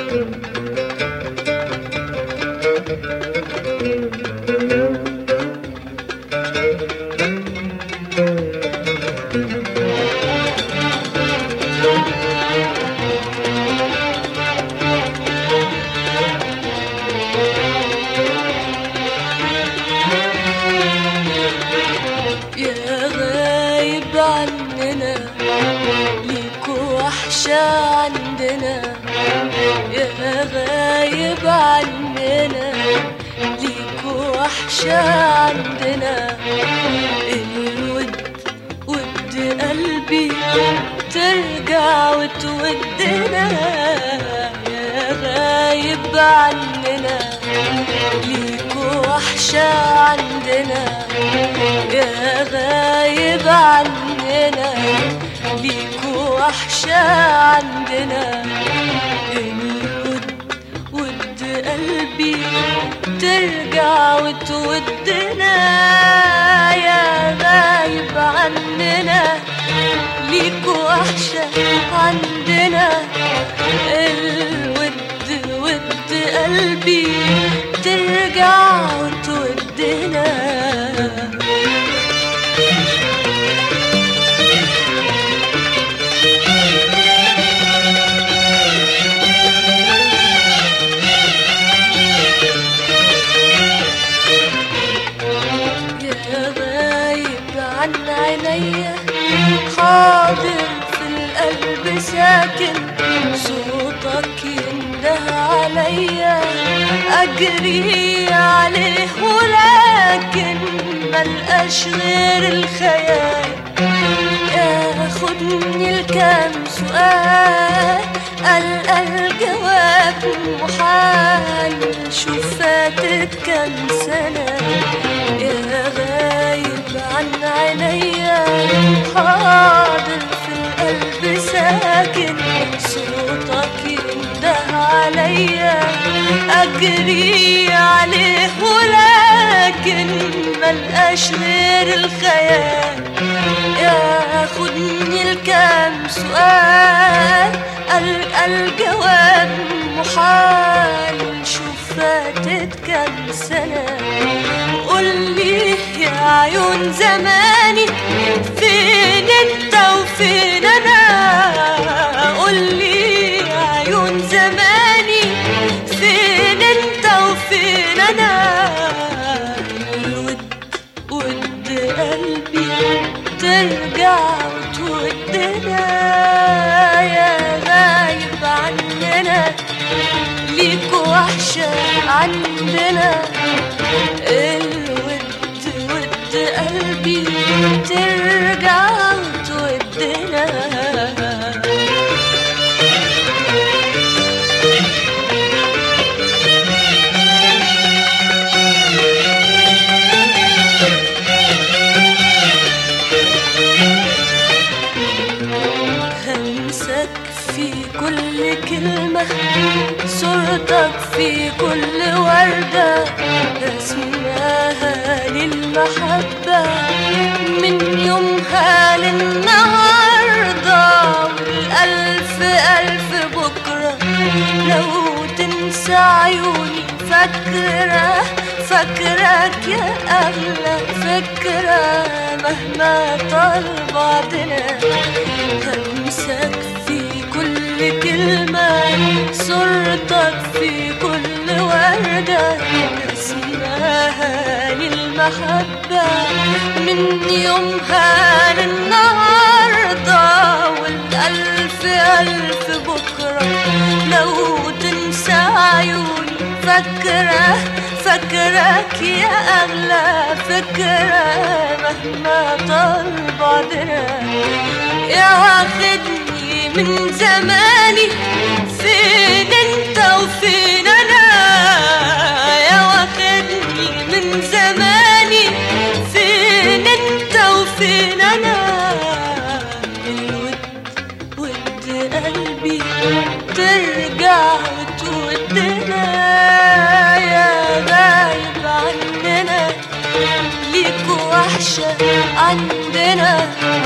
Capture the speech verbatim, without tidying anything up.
عندنا يا غايب عننا، ليك وحشة عندنا. الود ود قلبي ترجع وتودنا، يا غايب عننا ليك وحشة عندنا، يا غايب عننا ليك وحشة عندنا. الود ود قلبي ترجع وتودنا، يا غايب عننا ليك وحشة عندنا. الود ود قلبي ترجع وتودنا. عينيا حاضر في القلب ساكن، صوتك ينده عليا أجري عليه، ولكن ملقاش غير الخيال ياخدني الكام سؤال. ألقى الجواب محال، شوف فاتت كام سنة يا غايب عن عينيا. حاضر في القلب ساكن، صوتك ينده عليا أجري عليه، ولكن ملقاش غير الخيال ياخدني الكام سؤال. ألقى الجواب محال، شوف فاتت كام سنة. قولي يا عيون زماني فين انت وفين انا، قولي يا عيون زماني فين انت وفين انا. الود ود قلبي ترجع وتودنا، يا غايب عننا ليك وحشة عندنا. الود ود قلبي ترجع وتودنا. همسك في كل كلمة، صورتك في كل وردة، رسمناها للمحبة من يومها للنهاردة. والألف ألف بكرة لو تنسى عيوني، فاكرة فاكرك يا أغلى فكرة مهما طال بعدنا. همسك في كل كلمة، صورتك في كل وردة، رسمناها للمحبة من يومها للنهاردة. والألف ألف بكرة لو تنسى عيوني، فاكرة فاكرك يا أغلى فكرة مهما طال بعدنا. يا واخدني من زماني فين انت وفين انا، يا واخدني من زماني فين انت وفين انا. الود ود قلبي ترجع وتودنا، يا غايب عننا ليك وحشة عندنا.